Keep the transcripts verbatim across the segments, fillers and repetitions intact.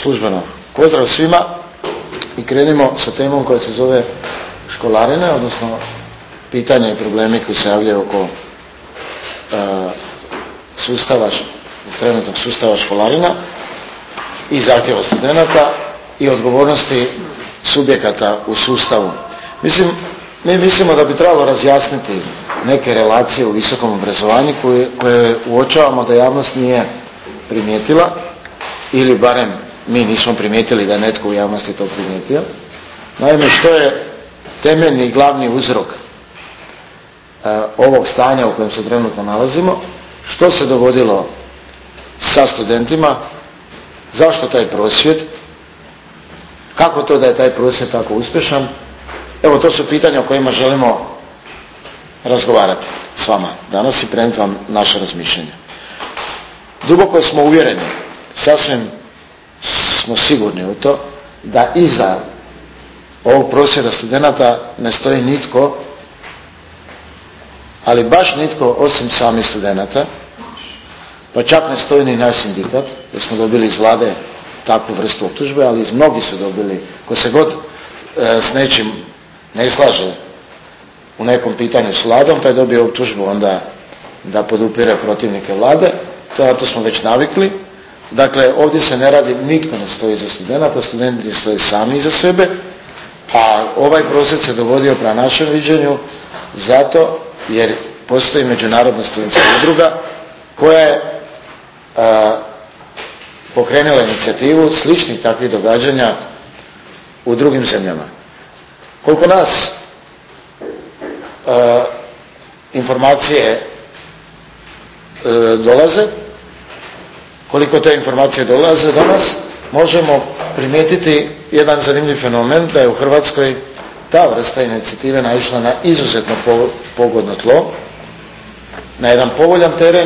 službeno. Pozdrav svima i krenimo sa temom koja se zove školarine, odnosno pitanja i problemi koji se javljaju oko uh, sustava, trenutnog sustava školarina i zahtjeva studenata i odgovornosti subjekata u sustavu. Mislim, mi mislimo da bi trebalo razjasniti neke relacije u visokom obrazovanju koje, koje uočavamo da javnost nije primijetila, ili barem mi nismo primijetili da je netko u javnosti to primijetio. Naime, što je temeljni i glavni uzrok uh, ovog stanja u kojem se trenutno nalazimo, što se dogodilo sa studentima, zašto taj prosvjed, kako to da je taj prosvjed tako uspješan. Evo, to su pitanja o kojima želimo razgovarati s vama danas i prenijeti vam naše razmišljanje. Duboko smo uvjereni, sasvim smo sigurni u to, da iza ovog prosvjeda studenata ne stoji nitko, ali baš nitko osim samih studenata, pa čak ne stoji ni naš sindikat, jer smo dobili iz vlade takvu vrstu optužbe, ali iz mnogi su dobili, ko se god e, s nečim ne slaže u nekom pitanju s vladom, taj dobije optužbu onda da podupire protivnike vlade. To, na to smo već navikli. Dakle, ovdje se ne radi, nitko ne stoji iza studenata, studenti stoje sami iza sebe, a ovaj prosvjed se dogodio prema našem viđenju zato jer postoji međunarodna studentska udruga koja je a, pokrenula inicijativu sličnih takvih događanja u drugim zemljama. Koliko nas a, informacije a, dolaze, koliko te informacije dolaze do nas, možemo primijetiti jedan zanimljiv fenomen, da je u Hrvatskoj ta vrsta inicijative naišla na izuzetno pogodno tlo, na jedan povoljan teren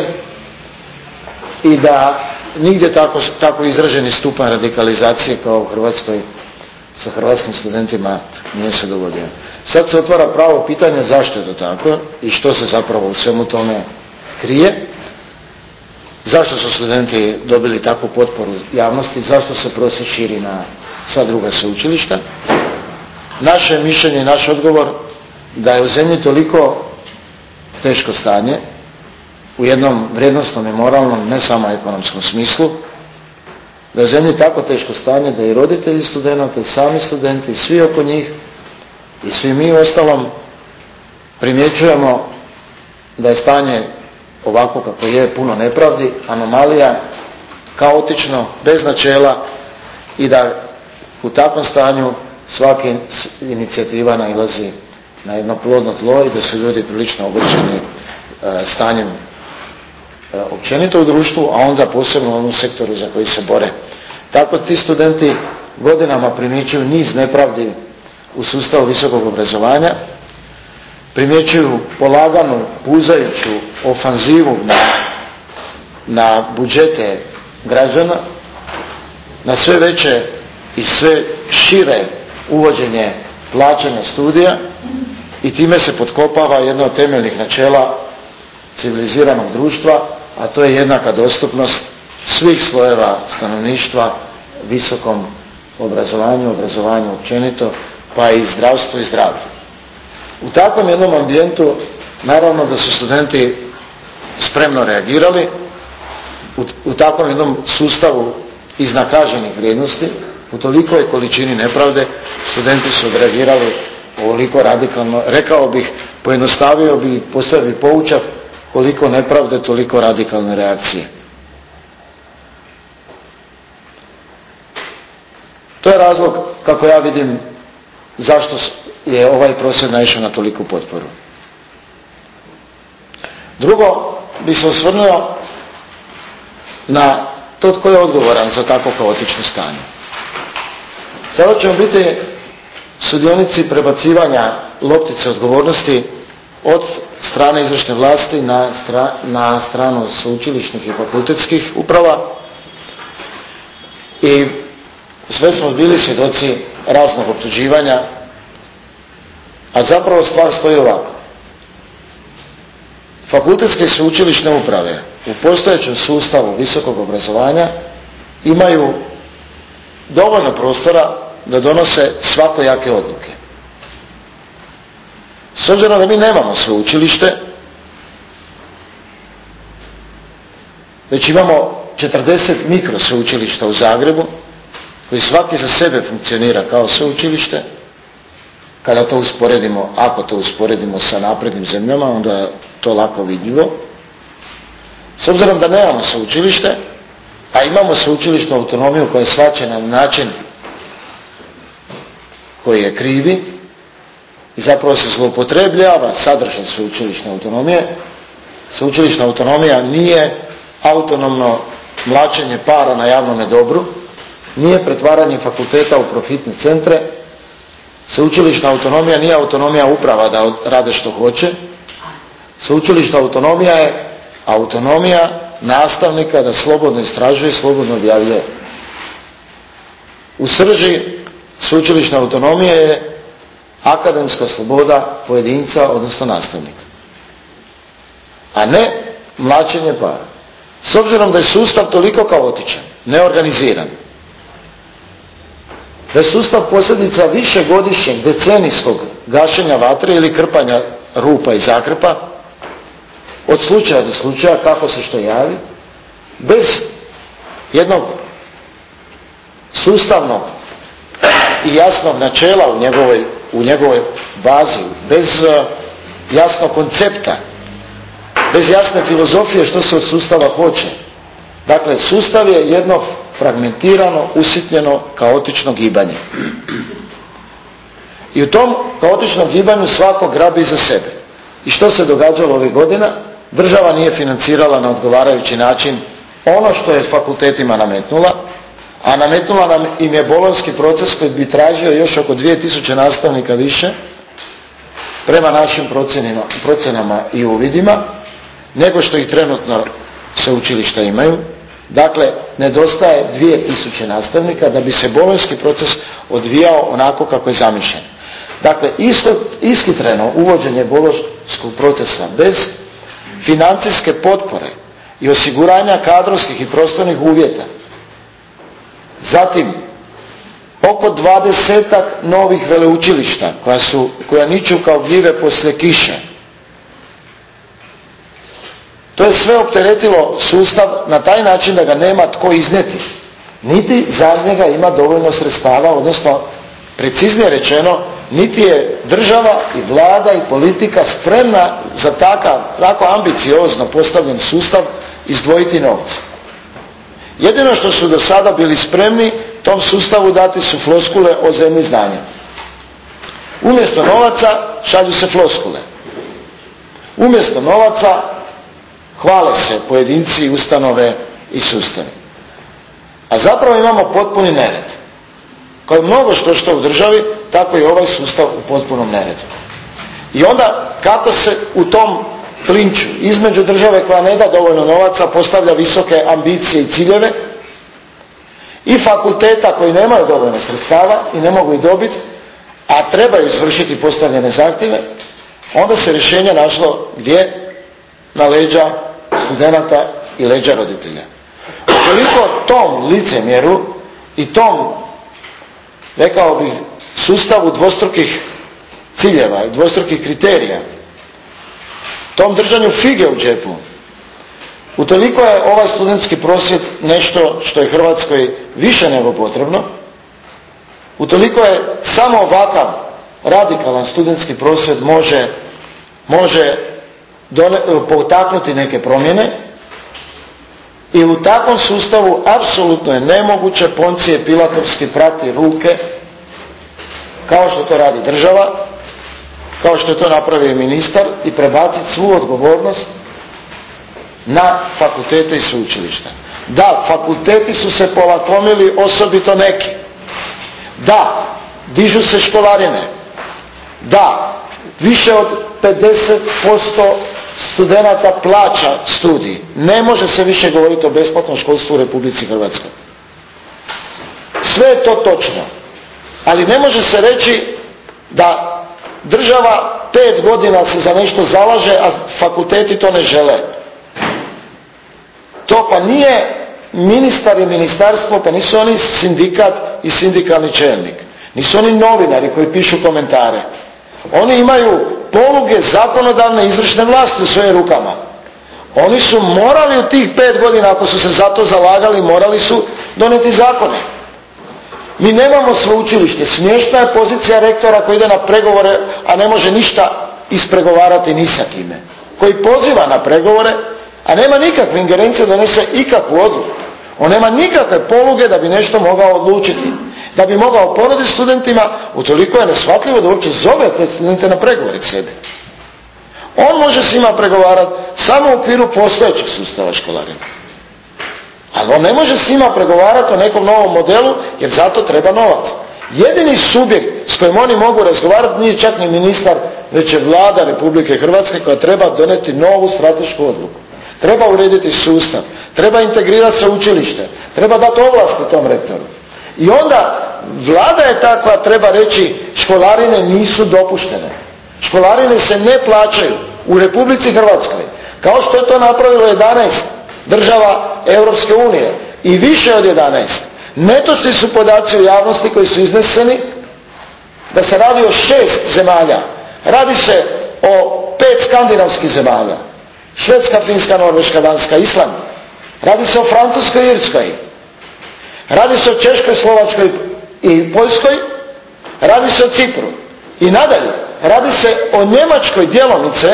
i da nigdje tako, tako izraženi stupanj radikalizacije kao u Hrvatskoj sa hrvatskim studentima nije se dogodio. Sad se otvara pravo pitanje zašto je to tako i što se zapravo u svemu tome krije. Zašto su studenti dobili takvu potporu javnosti, zašto se prosvjed širi na sva druga sveučilišta. Naše mišljenje i naš odgovor da je u zemlji toliko teško stanje, u jednom vrijednosnom i moralnom, ne samo ekonomskom smislu, da je u zemlji tako teško stanje da i roditelji studenata, i sami studenti, i svi oko njih, i svi mi u ostalom primjećujemo da je stanje ovako kako je, puno nepravdi, anomalija, kaotično, bez načela i da u takvom stanju svaka inicijativa nailazi na jedno plodno tlo i da su ljudi prilično ogorčeni e, stanjem e, općenito u društvu, a onda posebno u onom sektoru za koji se bore. Tako ti studenti godinama primjećuju niz nepravdi u sustavu visokog obrazovanja, primjećuju polaganu, puzajuću ofanzivu na, na budžete građana, na sve veće i sve šire uvođenje plaćanja studija i time se potkopava jedno od temeljnih načela civiliziranog društva, a to je jednaka dostupnost svih slojeva stanovništva visokom obrazovanju, obrazovanju općenito, pa i zdravstvu i zdravlju. U takvom jednom ambijentu naravno da su studenti spremno reagirali, u, u takvom jednom sustavu iznakaženih vrijednosti, u tolikoj količini nepravde, studenti su reagirali ovoliko radikalno, rekao bih, pojednostavio bih, postavio bih poučak, koliko nepravde, toliko radikalne reakcije. To je razlog, kako ja vidim, zašto je ovaj prosvjed naišao na toliku potporu. Drugo, bih se osvrnuo na to tko je odgovoran za tako kaotično stanje. Sada ćemo biti sudionici prebacivanja loptice odgovornosti od strane izvršne vlasti na, stra, na stranu sveučilišnih i fakultetskih uprava i sve smo bili svjedoci raznog optuživanja, a zapravo stvar stoji ovako. Fakultetske i sveučilišne uprave u postojećem sustavu visokog obrazovanja imaju dovoljno prostora da donose svakojake odluke. S obzirom da mi nemamo sveučilište, već imamo četrdeset mikrosveučilišta u Zagrebu, koji svaki za sebe funkcionira kao sveučilište, kada to usporedimo, ako to usporedimo sa naprednim zemljama, onda je to lako vidljivo. S obzirom da nemamo sveučilište, a imamo sveučilišnu autonomiju koja je shvaćena na način koji je krivi i zapravo se zloupotrebljava sadržaj sveučilišne autonomije. Sveučilišna autonomija nije autonomno mlačenje para na javnome dobru, nije pretvaranje fakulteta u profitne centre. Sveučilišna autonomija nije autonomija uprava da rade što hoće. Sveučilišna autonomija je autonomija nastavnika da slobodno istražuje, slobodno objavljuje. U srži sveučilišne autonomije je akademska sloboda pojedinca, odnosno nastavnika, a ne mlačenje para. S obzirom da je sustav toliko kaotičan, neorganiziran, da je sustav posljedica višegodišnjeg decenijskog gašenja vatre ili krpanja rupa i zakrpa, od slučaja do slučaja, kako se što javi, bez jednog sustavnog i jasnog načela u njegovoj, u njegovoj bazi, bez jasnog koncepta, bez jasne filozofije što se od sustava hoće. Dakle, sustav je jedno fragmentirano, usitnjeno, kaotično gibanje. I u tom kaotičnom gibanju svako grabi za sebe. I što se događalo ovih godina? Država nije financirala na odgovarajući način ono što je fakultetima nametnula, a nametnula nam im je bolonjski proces koji bi tražio još oko dvije tisuće nastavnika više, prema našim procjenama i uvidima, nego što ih trenutno sveučilišta imaju. Dakle, nedostaje dvije tisuće nastavnika da bi se bolonjski proces odvijao onako kako je zamišljen. Dakle, isto, ishitreno uvođenje bolonjskog procesa bez financijske potpore i osiguranja kadrovskih i prostornih uvjeta. Zatim, oko dvadesetak novih veleučilišta koja, su, koja niču kao gljive poslije kiše. To je sve opteretilo sustav na taj način da ga nema tko iznijeti. Niti za njega ima dovoljno sredstava, odnosno, preciznije rečeno, niti je država i vlada i politika spremna za takav, tako ambiciozno postavljen sustav izdvojiti novce. Jedino što su do sada bili spremni tom sustavu dati su floskule o zemlji znanja. Umjesto novaca šalju se floskule. Umjesto novaca hvale se pojedinci, ustanove i sustavi. A zapravo imamo potpuni nered. Kao mnogo što što u državi, tako i ovaj sustav u potpunom neredu. I onda kako se u tom klinču između države koja ne da dovoljno novaca postavlja visoke ambicije i ciljeve i fakulteta koji nemaju dovoljno sredstava i ne mogu ih dobiti, a trebaju izvršiti postavljene zahtjeve, onda se rješenje našlo gdje? Na leđa studenata i leđa roditelja. Ukoliko tom licemjeru i tom, rekao bih, sustavu dvostrukih ciljeva i dvostrukih kriterija, tom držanju fige u džepu, utoliko je ovaj studentski prosvjed nešto što je Hrvatskoj više nego potrebno, utoliko je samo ovakav radikalan studentski prosvjed može, može done, potaknuti neke promjene i u takvom sustavu apsolutno je nemoguće Poncije Pilatovski prati ruke kao što to radi država, kao što je to napravio ministar i prebaciti svu odgovornost na fakultete i sveučilišta. Da, fakulteti su se polakomili, osobito neki. Da, dižu se školarine. Da, više od pedeset posto studenata plaća studij. Ne može se više govoriti o besplatnom školstvu u Republici Hrvatskoj. Sve je to točno. Ali ne može se reći da država pet godina se za nešto zalaže, a fakulteti to ne žele. To pa nije ministar i ministarstvo, pa nisu oni sindikat i sindikalni čelnik. Nisu oni novinari koji pišu komentare. Oni imaju poluge zakonodavne i izvršne vlasti u svojim rukama. Oni su morali u tih pet godina, ako su se za to zalagali, morali su donijeti zakone. Mi nemamo sveučilište. Smiješna je pozicija rektora koji ide na pregovore, a ne može ništa ispregovarati ni sa kime. Koji poziva na pregovore, a nema nikakve ingerencije da donese ikakvu odluku. On nema nikakve poluge da bi nešto mogao odlučiti. Da bi mogao ponuditi studentima, utoliko je neshvatljivo da uopće zove te studente na pregovore k sebi. On može s njima pregovarati samo u okviru postojećeg sustava školarina. Ali on ne može s njima pregovarati o nekom novom modelu, jer zato treba novac. Jedini subjekt s kojim oni mogu razgovarati nije čak ni ministar, već je Vlada Republike Hrvatske koja treba donijeti novu stratešku odluku. Treba urediti sustav, treba integrirati sveučilište, treba dati ovlasti tom rektoru. I onda Vlada je ta koja treba reći školarine nisu dopuštene. Školarine se ne plaćaju u Republici Hrvatskoj, kao što je to napravilo jedanaest država Europske unije i više od jedanaest. Netočni su podaci u javnosti koji su izneseni da se radi o šest zemalja. Radi se o pet skandinavskih zemalja. Švedska, Finska, Norveška, Danska, Island. Radi se o Francuskoj i Irskoj. Radi se o Češkoj, Slovačkoj i Poljskoj. Radi se o Cipru. I nadalje, radi se o Njemačkoj djelomice,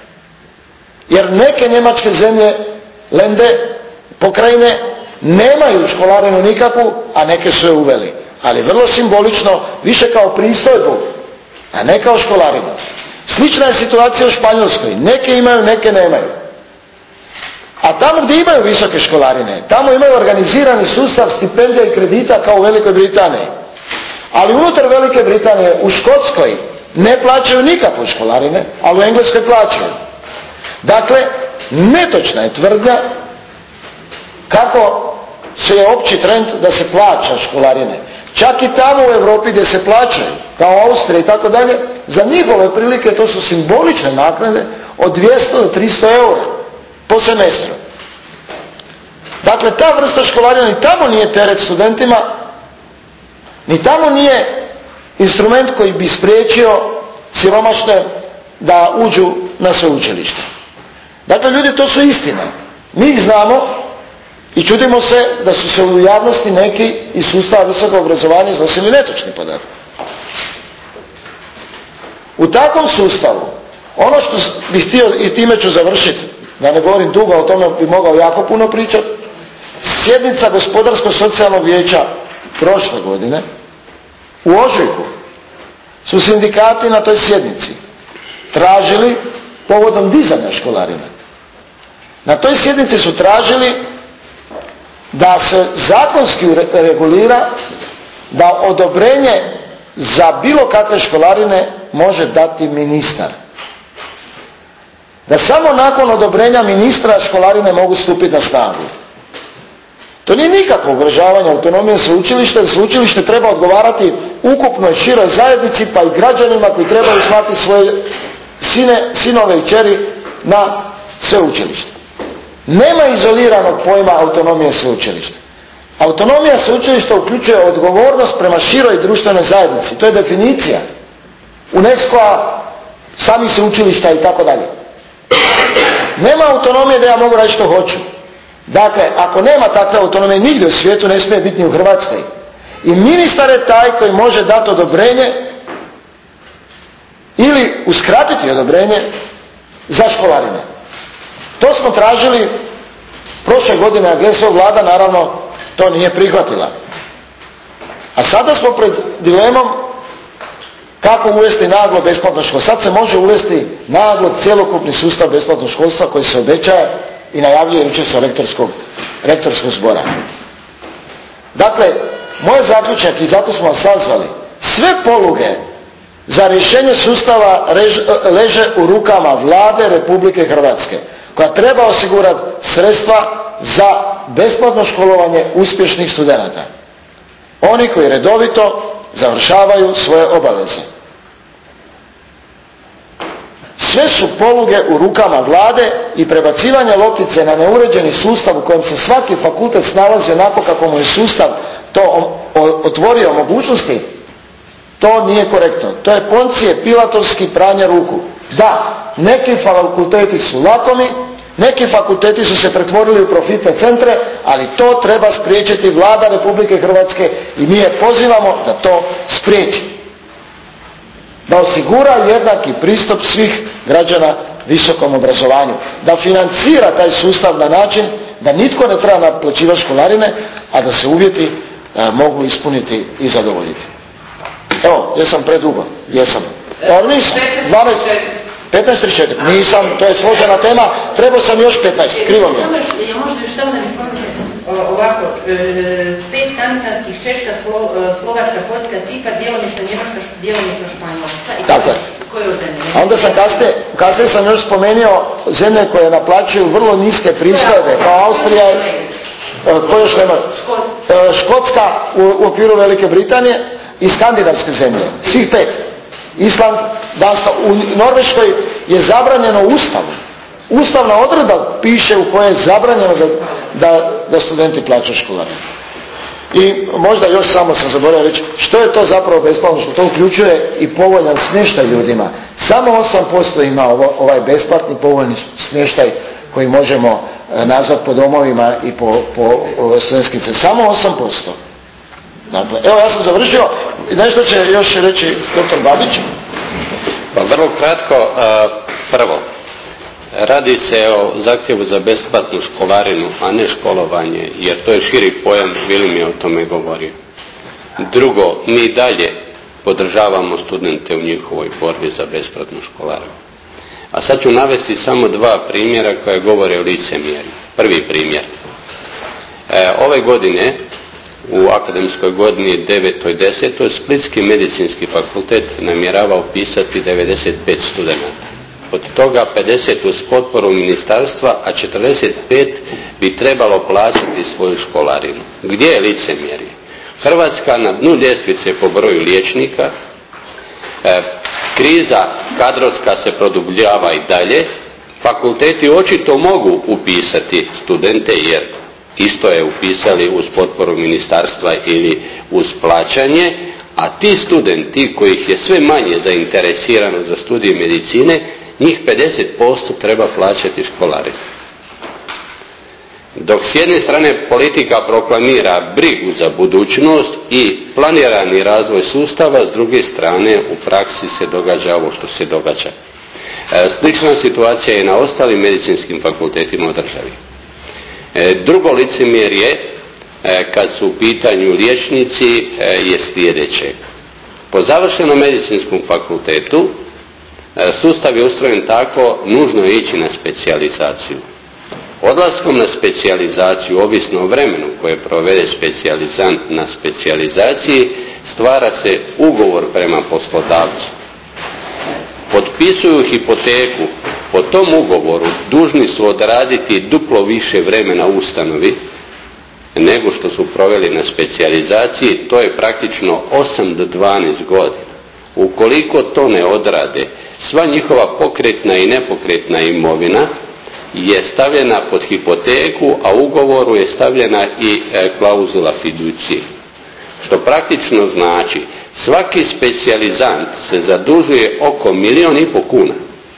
jer neke njemačke zemlje, lende, pokrajine, nemaju školarinu nikakvu, a neke su je uveli. Ali vrlo simbolično, više kao pristojbu, a ne kao školarinu. Slična je situacija u Španjolskoj. Neke imaju, neke nemaju. A tamo gdje imaju visoke školarine, tamo imaju organizirani sustav stipendija i kredita kao u Velikoj Britaniji. Ali unutar Velike Britanije, u Škotskoj, ne plaćaju nikakve školarine, ali u Engleskoj plaćaju. Dakle, netočna je tvrdnja kako se je opći trend da se plaća školarine. Čak i tamo u Europi gdje se plaćaju, kao Austrija i tako dalje, za njihove prilike to su simbolične naknade od dvjesto do tristo eura po semestru. Dakle, ta vrsta školarina ni tamo nije teret studentima, ni tamo nije instrument koji bi spriječio siromašne da uđu na sveučilište. Dakle, ljudi, to su istine. Mi ih znamo i čudimo se da su se u javnosti neki iz sustava visokog obrazovanja iznosili netočni podatak. U takvom sustavu, ono što bih htio, i time ću završiti, da ne govorim dugo, o tome bi mogao jako puno pričati, sjednica Gospodarsko-socijalnog vijeća prošle godine, u ožujku, su sindikati na toj sjednici tražili, povodom dizanja školarina, na toj sjednici su tražili da se zakonski regulira da odobrenje za bilo kakve školarine može dati ministar. Da samo nakon odobrenja ministra školarine mogu stupiti na snagu. To nije nikakvo ugrožavanje autonomije sveučilišta, jer sveučilište treba odgovarati ukupnoj široj zajednici, pa i građanima koji trebaju slati svoje sine, sinove i kćeri na sveučilište. Nema izoliranog pojma autonomije sveučilišta. Autonomija sveučilišta uključuje odgovornost prema široj društvenoj zajednici. To je definicija UNESCO-a, samih sveučilišta i tako dalje. Nema autonomije da ja mogu raditi što hoću. Dakle, ako nema takve autonomije nigdje u svijetu, ne smije biti ni u Hrvatskoj. I ministar je taj koji može dati odobrenje ili uskratiti odobrenje za školarine. To smo tražili prošle godine, a gle se Vlada naravno to nije prihvatila. A sada smo pred dilemom kako uvesti naglo besplatno školstvo. Sad se može uvesti naglo cjelokupni sustav besplatnog školstva koji se obećaje i najavljuje jučer sa rektorskog, rektorskog zbora. Dakle, moj zaključak, i zato smo vas sazvali, sve poluge za rješenje sustava rež, leže u rukama Vlade Republike Hrvatske, koja treba osigurati sredstva za besplatno školovanje uspješnih studenata. Oni koji redovito završavaju svoje obaveze. Sve su poluge u rukama Vlade i prebacivanje loptice na neuređeni sustav u kojem se svaki fakultet snalazi onako kako mu je sustav to otvorio mogućnosti, to nije korektno. To je Poncije Pilatovski pranja ruku. Da, neki fakulteti su lakomi, neki fakulteti su se pretvorili u profitne centre, ali to treba spriječiti Vlada Republike Hrvatske i mi je pozivamo da to spriječi. Da osigura jednaki pristup svih građana visokom obrazovanju. Da financira taj sustav na način da nitko ne treba naplaćivati školarine, a da se uvjeti a, mogu ispuniti i zadovoljiti. Evo, jesam predugo, jesam. Evo, nisam. dvanaest, petnaest trideset četiri. Nisam, to je složena tema, trebao sam još petnaest, krivo mi je. Ja možda još samo da mi spomenem ovako, pet kandidatskih, Češka, Slovačka, Poljska, Cipar, djelomično Njemačka, djelomično Španjolska. Dakle, a onda sam kasnije, kasnije sam još spomenuo zemlje koje naplaćuju vrlo niske pristojbe, kao Austrija, koje još nema, Škotska u, u okviru Velike Britanije i skandinavske zemlje, svih pet. Island, Danska, u Norveškoj je zabranjeno Ustavom. Ustavna odredba piše u kojoj je zabranjeno da, da, da studenti plaćaju školarinu. I možda još samo sam zaboravio reći, što je to zapravo besplatno, što to uključuje i povoljan smještaj ljudima. Samo osam posto ima ovo, ovaj besplatni povoljni smještaj koji možemo nazvati po domovima i po, po studentskim centrima. Samo osam posto. Dakle, evo ja sam završio. Nešto će još reći doktor Babić. Pa vrlo kratko, prvo, radi se o zahtjevu za besplatnu školarinu, a ne školovanje, jer to je širi pojam, Vilim je o tome govorio. Drugo, mi dalje podržavamo studente u njihovoj borbi za besplatnu školarinu. A sad ću navesti samo dva primjera koje govore o licemjerju. Prvi primjer. E, ove godine, u akademskoj godini devetoj desetoj Splitski medicinski fakultet namjerava upisati devedeset pet studenata. Od toga pedeset uz potporu ministarstva, a četrdeset pet bi trebalo plaćati svoju školarinu. Gdje je licemjerje? Hrvatska na dnu ljestvice po broju liječnika, e, kriza kadrovska se produbljava i dalje, fakulteti očito mogu upisati studente jer isto je upisali uz potporu ministarstva ili uz plaćanje, a ti studenti kojih je sve manje zainteresirano za studij medicine, njih pedeset posto treba plaćati školarinu. Dok s jedne strane politika proklamira brigu za budućnost i planirani razvoj sustava, s druge strane u praksi se događa ovo što se događa. Slična situacija je na ostalim medicinskim fakultetima u državi. Drugo licemjerje, kad su u pitanju liječnici, je sljedeće. Po završenom medicinskom fakultetu sustav je ustrojen tako, nužno je ići na specijalizaciju. Odlaskom na specijalizaciju, ovisno o vremenu koje provede specijalizant na specijalizaciji, stvara se ugovor prema poslodavcu. Potpisuju hipoteku, po tom ugovoru dužni su odraditi duplo više vremena u ustanovi nego što su proveli na specijalizaciji, to je praktično osam do dvanaest godina. Ukoliko to ne odrade, sva njihova pokretna i nepokretna imovina je stavljena pod hipoteku, a u ugovoru je stavljena i klauzula fiducije. Što praktično znači, svaki specijalizant se zadužuje oko milijun i pol kuna.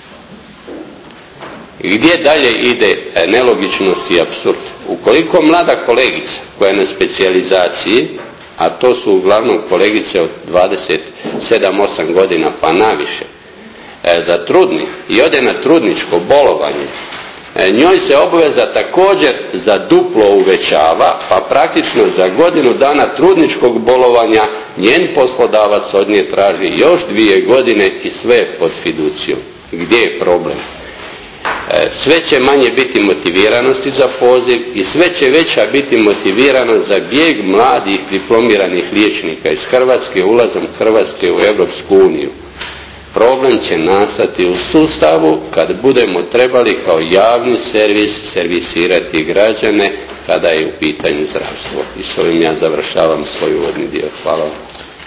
Gdje dalje ide nelogičnost i apsurd? Ukoliko mlada kolegica koja je na specijalizaciji, a to su uglavnom kolegice od dvadeset sedam osam godina pa naviše, zatrudni i ode na trudničko bolovanje, njoj se obveza također za duplo uvećava, pa praktično za godinu dana trudničkog bolovanja njen poslodavac od nje traži još dvije godine i sve pod fiducijom. Gdje je problem? Sve će manje biti motiviranosti za poziv i sve će veća biti motiviranost za bijeg mladih diplomiranih liječnika iz Hrvatske, ulazom Hrvatske u Europsku uniju. Problem će nastati u sustavu kad budemo trebali kao javni servis servisirati građane kada je u pitanju zdravstvo. I s ovim ja završavam svoj uvodni dio. Hvala vam.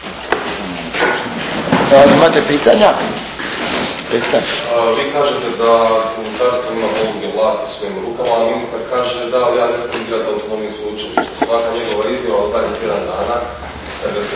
Da, imate pitanja? A, vi kažete da ministarstvo ima poluge vlasti u svojim rukama, a ministar kaže da ja ne smijem dirati autonomiju sveučilišta. Svaka njegova izjava od zadnjih tjedan dana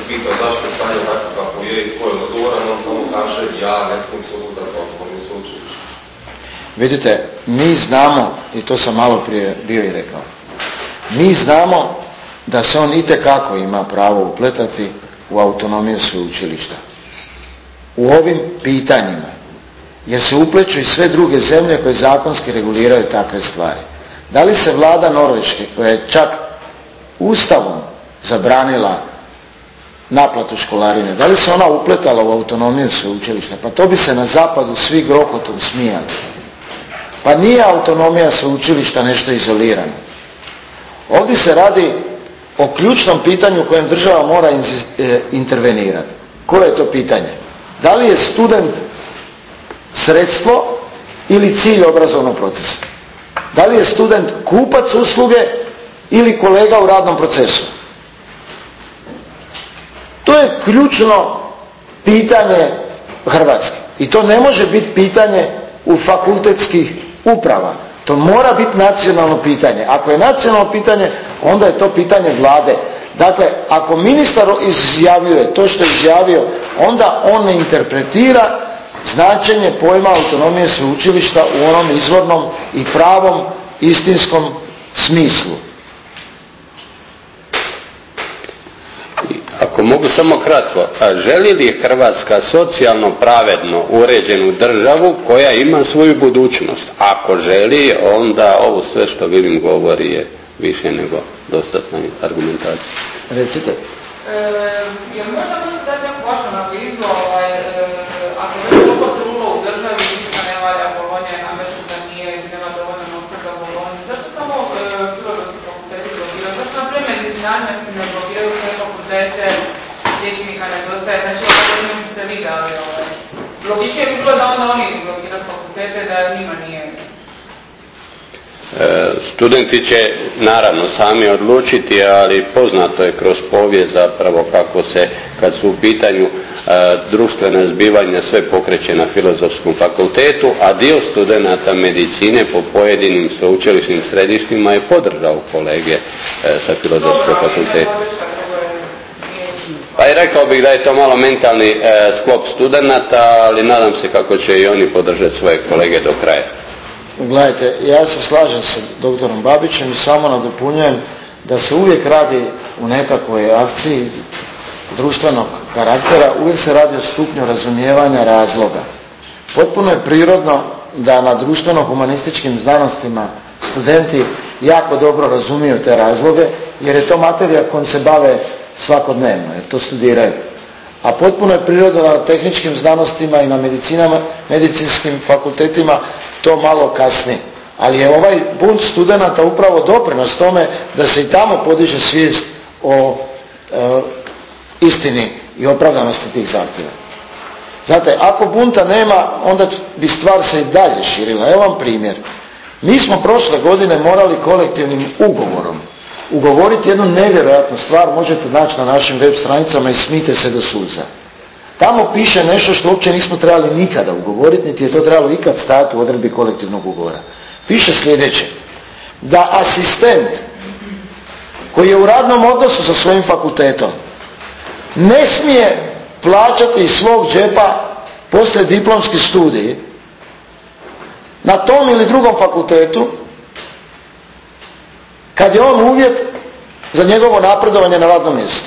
pita zašto je stanje tako kako je i ko je odgovoran, on samo kaže ja ne smijem se udati autonomiju sveučilišta. Vidite, mi znamo, i to sam malo prije bio i rekao, mi znamo da se on itekako ima pravo upletati u autonomiju sveučilišta. U ovim pitanjima. Jer se upleću i sve druge zemlje koje zakonski reguliraju takve stvari. Da li se vlada Norveške, koja je čak ustavom zabranila naplatu školarine, da li se ona upletala u autonomiju sveučilišta? Pa to bi se na zapadu svi grohotom smijali. Pa nije autonomija sveučilišta nešto izolirano. Ovdje se radi o ključnom pitanju u kojem država mora intervenirati. Koje je to pitanje? Da li je student sredstvo ili cilj obrazovnog procesa? Da li je student kupac usluge ili kolega u radnom procesu? To je ključno pitanje Hrvatske. I to ne može biti pitanje u fakultetskih uprava. To mora biti nacionalno pitanje. Ako je nacionalno pitanje, onda je to pitanje vlade. Dakle, ako ministar izjavljuje to što je izjavio, onda on ne interpretira značenje pojma autonomije sveučilišta u onom izvornom i pravom istinskom smislu. Ako mogu samo kratko, a želi li Hrvatska socijalno pravedno uređenu državu koja ima svoju budućnost? Ako želi, onda ovo sve što vidim govori je više nego dostatna argumentacija. Recite. E, jer možda možete dati neku vašu analizu, ovaj, e, ako već toliko trulo u državi ništa ne valja, Bolonja je nameću da nije, nema dovoljno novca za Bolonju, zašto samo e, filozofski fakulteti blokiraju? Zašto na primjer medicinarne ne blokiraju sve fakultete, liječnika nedostaje, znači ovo ne ste vi dali ovaj. Logičnije bi bilo da onda oni blokiraju fakultete, da njima nije. Studenti će naravno sami odlučiti, ali poznato je kroz povijest zapravo kako se, kad su u pitanju e, društvena zbivanja, sve pokreće na Filozofskom fakultetu, a dio studenata medicine po pojedinim sveučilišnim središtima je podržao kolege e, sa Filozofskog fakulteta. Pa i rekao bih da je to malo mentalni e, sklop studenata, ali nadam se kako će i oni podržati svoje kolege do kraja. Gledajte, ja se slažem sa doktorom Babićem i samo nadopunjujem da se uvijek radi u nekakvoj akciji društvenog karaktera, uvijek se radi o stupnju razumijevanja razloga. Potpuno je prirodno da na društveno-humanističkim znanostima studenti jako dobro razumiju te razloge, jer je to materija kojom se bave svakodnevno, jer to studiraju. A potpuno je prirodno na tehničkim znanostima i na medicinama, medicinskim fakultetima to malo kasni. Ali je ovaj bunt studenata upravo doprinos tome da se i tamo podiže svijest o e, istini i opravdanosti tih zahtjeva. Znate, ako bunta nema, onda bi stvar se i dalje širila. Evo vam primjer. Mi smo prošle godine morali kolektivnim ugovorom ugovoriti jednu nevjerojatnu stvar, možete naći na našim web stranicama i smijte se do suza. Tamo piše nešto što uopće nismo trebali nikada ugovoriti, niti je to trebalo ikad stajati u odredbi kolektivnog ugovora. Piše sljedeće, da asistent koji je u radnom odnosu sa svojim fakultetom ne smije plaćati iz svog džepa poslije diplomski studij na tom ili drugom fakultetu kad je on uvjet za njegovo napredovanje na radnom mjestu.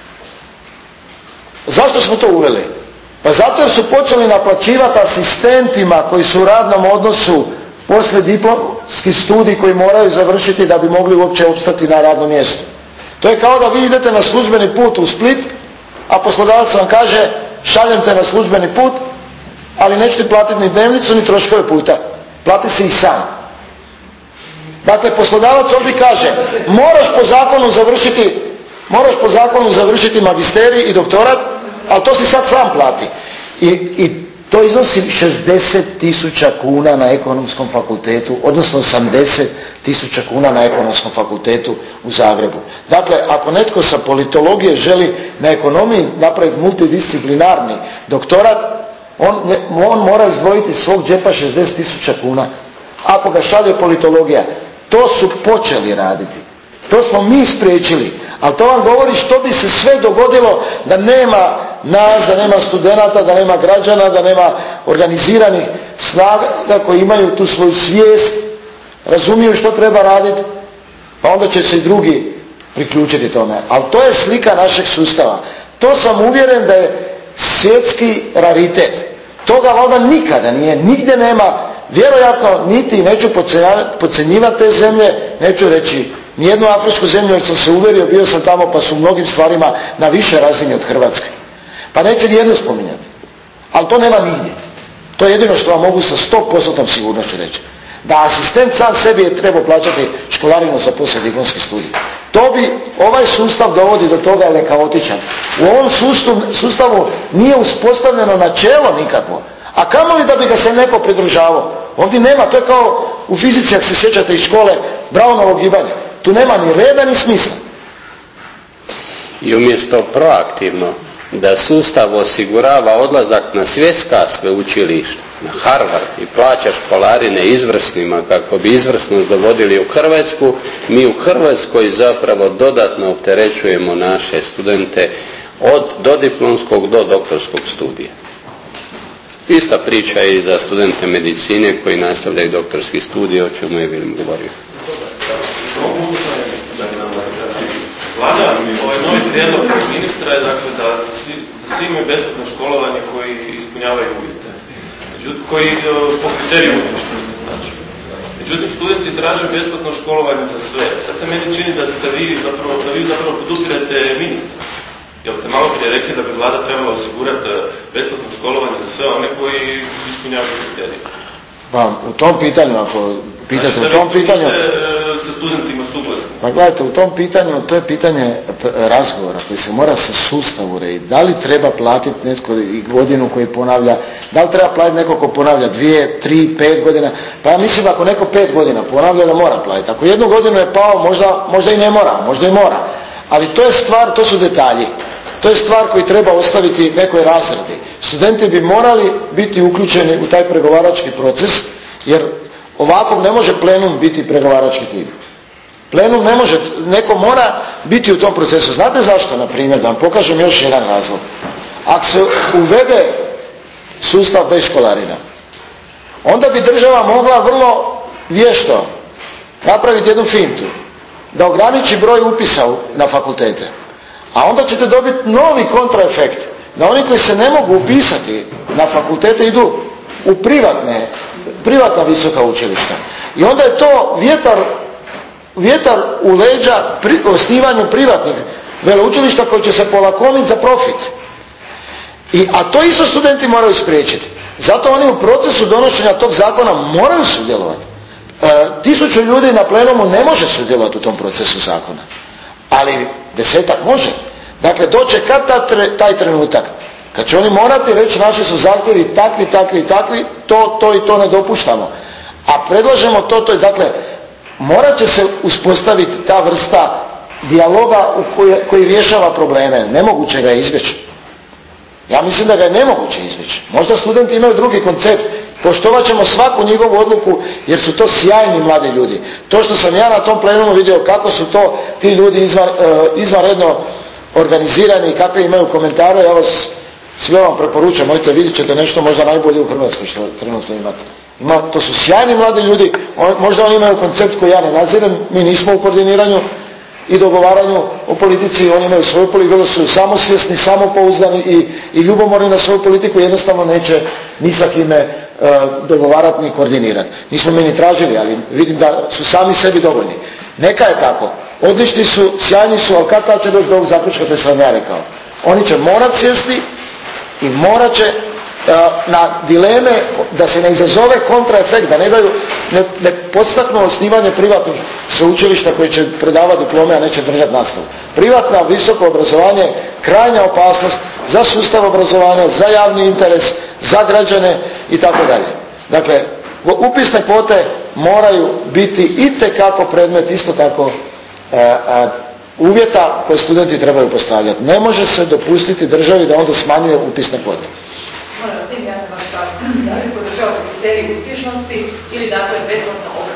Zašto smo to uveli? Pa zato jer su počeli naplaćivati asistentima koji su u radnom odnosu poslije diplomski studij koji moraju završiti da bi mogli uopće opstati na radnom mjestu. To je kao da vi idete na službeni put u Split, a poslodavac vam kaže šaljem te na službeni put, ali nećete platiti ni dnevnicu ni troškove puta. Plati si ih sam. Dakle, poslodavac ovdje kaže moraš po zakonu završiti moraš po zakonu završiti magisterij i doktorat, ali to si sad sam plati. I, i to iznosi šezdeset tisuća kuna na ekonomskom fakultetu, odnosno osamdeset tisuća kuna na ekonomskom fakultetu u Zagrebu. Dakle, ako netko sa politologije želi na ekonomiji napraviti multidisciplinarni doktorat, on, on mora izdvojiti iz svog džepa šezdeset tisuća kuna. Ako ga šalje politologija, to su počeli raditi. To smo mi spriječili. Ali to vam govori što bi se sve dogodilo da nema nas, da nema studenata, da nema građana, da nema organiziranih snaga koji imaju tu svoju svijest, razumiju što treba raditi, pa onda će se i drugi priključiti tome. Ali to je slika našeg sustava. To sam uvjeren da je svjetski raritet. Toga valjda nikada nije, nigdje nema, vjerojatno niti, neću podcjenjivati te zemlje, neću reći nijednu afričku zemlju jer sam se uvjerio, bio sam tamo pa su u mnogim stvarima na više razini od Hrvatske. Pa neću nijednu spominjati. Ali to nema nigdje. To je jedino što vam mogu sa sto posto sigurnošću reći. Da asistent sam sebi je trebao plaćati školarinu za poslijediplomski studij. To bi, ovaj sustav dovodi do toga jer je kaotičan. U ovom sustavu, sustavu nije uspostavljeno načelo nikakvo. A kamoli da bi ga se neko pridružavao. Ovdje nema, to je kao u fizici, ako se sjećate iz škole, Brownovo gibanje. Tu nema ni reda ni smisla. I umjesto proaktivno da sustav osigurava odlazak na svjetska sveučilišta, na Harvard i plaća školarine izvrsnima kako bi izvrsnost dovodili u Hrvatsku, mi u Hrvatskoj zapravo dodatno opterećujemo naše studente od dodiplomskog do doktorskog studija. Ista priča je i za studente medicine koji nastavljaju doktorski studij, o čemu je Vilim govorio. Vlada, ovaj novi prijedlog ministra je dakle da svi, da svi imaju besplatno školovanje koji ispunjavaju uvjete, međutim, koji po kriteriju uspješnosti znači. Međutim, studenti traže besplatno školovanje za sve. Sad se meni čini da ste vi zapravo, da vi zapravo podupirete ministra. Jel ste malo prije rekli da bi Vlada trebala osigurati besplatno školovanje za sve one koji ispunjavaju kriterije? Pa, u tom pitanju, ako pitate znači, u tom pitanju... sa studentima suglasni. Pa gledajte, u tom pitanju, to je pitanje razgovora koji se mora sa sustavu urediti. Da li treba platiti netko i godinu koji ponavlja, da li treba platiti neko ko ponavlja dvije, tri, pet godina. Pa ja mislim ako neko pet godina ponavlja da mora platiti. Ako jednu godinu je pao, možda, možda i ne mora, možda i mora. Ali to je stvar, to su detalji. To je stvar koju treba ostaviti nekoj razredi. Studenti bi morali biti uključeni u taj pregovarački proces, jer ovako ne može plenum biti pregovarački tim. Plenum ne može, neko mora biti u tom procesu. Znate zašto, na primjer, da vam pokažem još jedan razlog. Ako se uvede sustav bez školarina, onda bi država mogla vrlo vješto napraviti jednu fintu, da ograniči broj upisa na fakultete. A onda ćete dobiti novi kontraefekt, da oni koji se ne mogu upisati na fakultete idu u privatne, privatna visoka učilišta. I onda je to vjetar, vjetar u leđa pri osnivanju privatnih veleučilišta koji će se polakomiti za profit. I, a to isto studenti moraju spriječiti. Zato oni u procesu donošenja tog zakona moraju sudjelovati. E, tisuću ljudi na plenumu ne može sudjelovati u tom procesu zakona. Ali desetak može. Dakle, doće kad ta, taj trenutak kad će oni morati reći naši su zahtjevi takvi, takvi i takvi, to, to i to ne dopuštamo. A predlažemo to, to je, dakle, morat će se uspostaviti ta vrsta dijaloga u koji, koji rješava probleme. Nemoguće ga je izbjeći. Ja mislim da ga je nemoguće izbjeći. Možda studenti imaju drugi koncept. Poštovat ćemo svaku njihovu odluku jer su to sjajni mladi ljudi. To što sam ja na tom plenumu vidio kako su to ti ljudi izvan, izvanredno organizirani i kakve imaju komentare, ja vas sve vam preporučam, možete vidjet ćete nešto možda najbolje u Hrvatskoj što trenutno imate. Ima, to su sjajni mladi ljudi, on, možda oni imaju koncept koji ja ne nadzirem, mi nismo u koordiniranju i dogovaranju o politici, oni imaju svoju politiku, su samosvjesni, samopouzdani i, i ljubomorni na svoju politiku, jednostavno neće ni sa kime e, dogovarati ni koordinirati. Nismo mi ni tražili, ali vidim da su sami sebi dovoljni. Neka je tako, odlični su, sjajni su, ali kada će doći do ovog zaključka, to sam ja rekao. Oni će morat sjesti i morat će na dileme da se ne izazove kontraefekt, da ne daju, ne, ne podstaknu osnivanje privatnih sveučilišta koji će predavati diplome, a neće držati nastavu. Privatno visoko obrazovanje je krajnja opasnost za sustav obrazovanja, za javni interes, za građane i tako dalje. Dakle, upisne kvote moraju biti itekako predmet, isto tako a, a, uvjeta koje studenti trebaju postavljati. Ne može se dopustiti državi da onda smanjuje upisne kvote. Moram s tim, ja sam vas da li podržavate kriterij uspješnosti ili dakle besplatno obrazovanje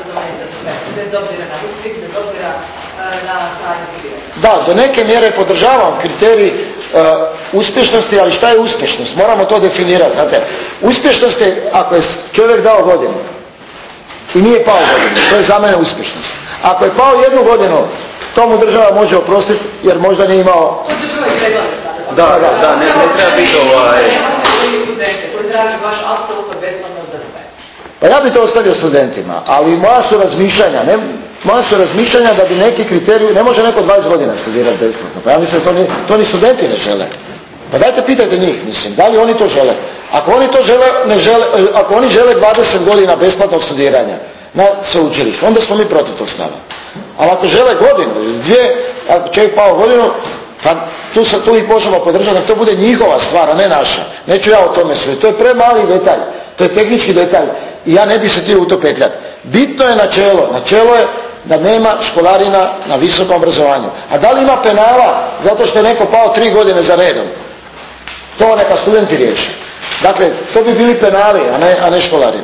obrazovanje za sve, bez obzira na uspjeh, bez obzira na stanje studiranja. Da, za neke mjere podržavam kriterij uh, uspješnosti, ali šta je uspješnost? Moramo to definirati, znate. Uspješnost je ako je čovjek dao godinu i nije pao godinu, to je za mene uspješnost. Ako je pao jednu godinu, to mu država može oprostiti jer možda nije imao... To država je predala. Da, da, da, ne, ne treba biti ovaj... koji traži baš apsolutno besplatno za sve. Pa ja bi to ostavio studentima, ali moja su razmišljanja, ne, moja su razmišljanja da bi neki kriterij, ne može neko dvadeset godina studirati besplatno, pa ja mislim da to ni, to ni studenti ne žele. Pa dajte pitajte njih, mislim, da li oni to žele. Ako oni to žele, ne žele, ako oni žele dvadeset godina besplatnog studiranja na sveučilištu, onda smo mi protiv tog stava. Ali ako žele godinu, dvije, ako čovjek pao godinu, pa tu, se, tu ih možemo podržati, da to bude njihova stvar, a ne naša. Neću ja o tome sve. To je premali detalj, to je tehnički detalj i ja ne bih se htio u to petljati. Bitno je načelo. Načelo je da nema školarina na visokom obrazovanju. A da li ima penala zato što je neko pao tri godine za redom? To neka studenti riješe. Dakle, to bi bili penali, a ne, a ne školarina.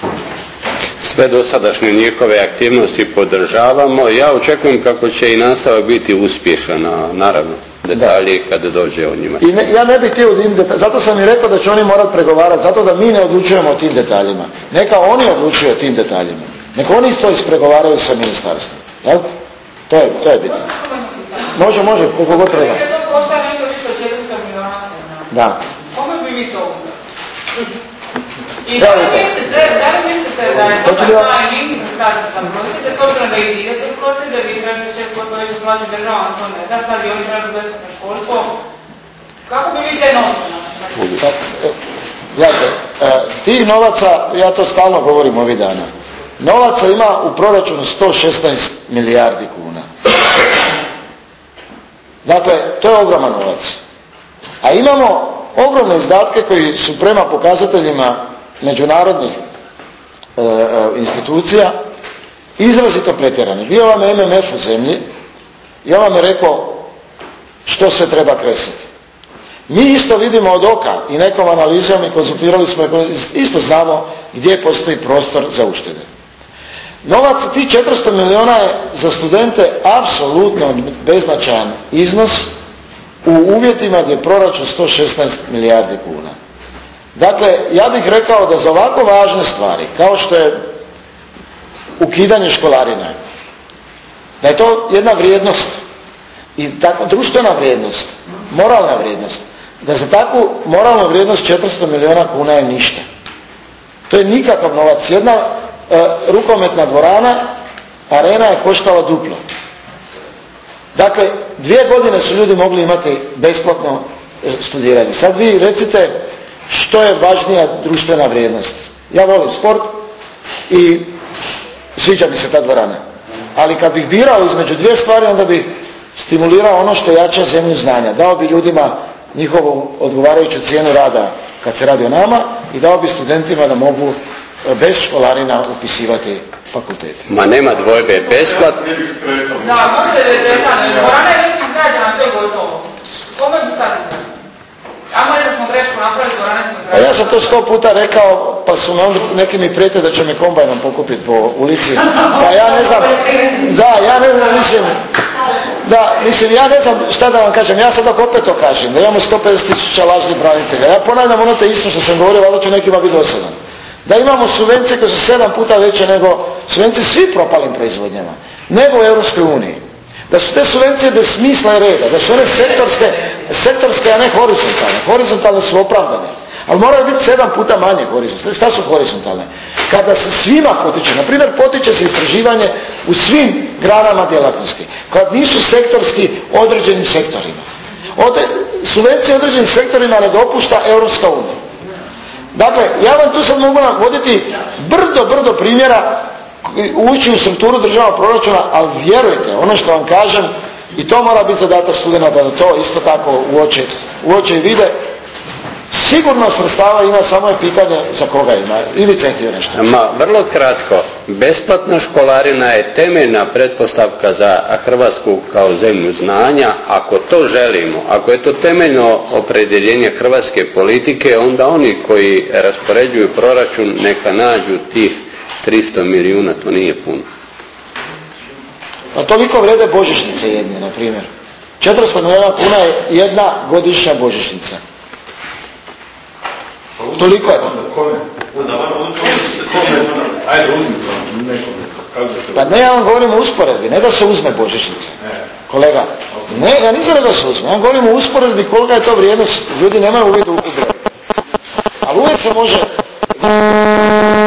Sve dosadašnje njihove aktivnosti podržavamo. Ja očekujem kako će i nastavak biti uspješan, naravno, detalji kada dođe o njima. I ne, ja ne bih htio tim detaljima, zato sam i rekao da će oni morati pregovarati, zato da mi ne odlučujemo o tim detaljima. Neka oni odlučuju o tim detaljima. Neka oni isto ispregovaraju sa ministarstvom. Jel? To je, to je bitno. Može, može, koliko god treba. To košta nešto više od četiristo milijuna. Da. Kome bi vi to uzeli? I da li mislite, da li mislite da je to taj minimum staviti na prosvjede, s obzirom da i idete u prosvjede, vi tražite šest posto veće plaće država, to ne da, sad i oni tražu besplatno školstvo. Kako bi vi te novce našli? Gledajte, tih novaca, ja to stalno govorim ovih dana, novaca ima u proračunu sto šesnaest milijardi kuna. Dakle, to je ogroman novac. A imamo ogromne izdatke koji su prema pokazateljima međunarodnih e, e, institucija izrazito pretjerani. Bio vam je M M F u zemlji i on vam je rekao što sve treba kresati. Mi isto vidimo od oka i nekom analizom i konzultirali smo, isto znamo gdje postoji prostor za uštede. Novac, ti četiristo milijuna je za studente apsolutno beznačajan iznos u uvjetima gdje je proračun sto šesnaest milijardi kuna. Dakle, ja bih rekao da za ovako važne stvari, kao što je ukidanje školarina, da je to jedna vrijednost i tako društvena vrijednost, moralna vrijednost, da za takvu moralnu vrijednost četiristo milijuna kuna je ništa. To je nikakav novac. Jedna e, rukometna dvorana, arena je koštala duplo. Dakle, dvije godine su ljudi mogli imati besplatno studiranje. Sad vi recite što je važnija društvena vrijednost. Ja volim sport i sviđa mi se ta dvorana. Ali kad bih birao između dvije stvari, onda bih stimulirao ono što jača zemlju znanja. Dao bi ljudima njihovu odgovarajuću cijenu rada kad se radi o nama i dao bi studentima da mogu bez školarina upisivati fakultete. Ma nema dvojbe, besplat. Da, možete detaljno. Dvorana je već izgrađena, to je gotovo. Kome bi sad izgledali? Amo je da smo grešku napravili, dvorane smo izgrađeni. Ja sam to sto puta rekao, pa su me onda neki mi prijete da će me kombajnom pokupiti po ulici. Pa ja ne znam, da, ja ne znam, mislim, da, mislim, ja ne znam šta da vam kažem. Ja sad dok opet to kažem, da imamo sto pedeset tisuća lažnih branitelja. Ja ponavljam ono te isto što sam govorio, valjda će nekima biti dosadan. Da imamo subvencije koje su sedam puta veće nego subvencije svih propalim proizvodnjama, nego u Europskoj uniji. Da su te subvencije bez smisla i reda, da su one sektorske, sektorske, a ne horizontalne. Horizontalne su opravdane, ali moraju biti sedam puta manje horizontalne. Šta su horizontalne? Kada se svima potiče, na primjer potiče se istraživanje u svim granama djelatnosti, kad nisu sektorski određenim sektorima. Ode, subvencije određenim sektorima ne dopušta Europska unija. Dakle, ja vam tu sad mogu navoditi brdo, brdo primjera ući u strukturu državnog proračuna, ali vjerujte, ono što vam kažem, i to mora biti zadatak studenata da to isto tako uoče, uoče i vide, sigurno sredstava ima, samo je pitanje za koga ima. Ili centio nešto. Ma, vrlo kratko, besplatna školarina je temeljna pretpostavka za Hrvatsku kao zemlju znanja. Ako to želimo, ako je to temeljno opredjeljenje hrvatske politike, onda oni koji raspoređuju proračun neka nađu tih tristo milijuna, to nije puno. Pa toliko vrede božićnice jedne, na primjer. četiristo milijuna kuna je jedna godišnja božićnica. Toliko je. Ajde, uzmi to nekoliko. Pa ne, ja vam govorim o usporedbi, ne da se uzme božićnica. Kolega, ne, ja nisam da se uzme, ja govorim o usporedbi kolika je to vrijednost. Ljudi nemaju uvid u broj. Ali uvijek se može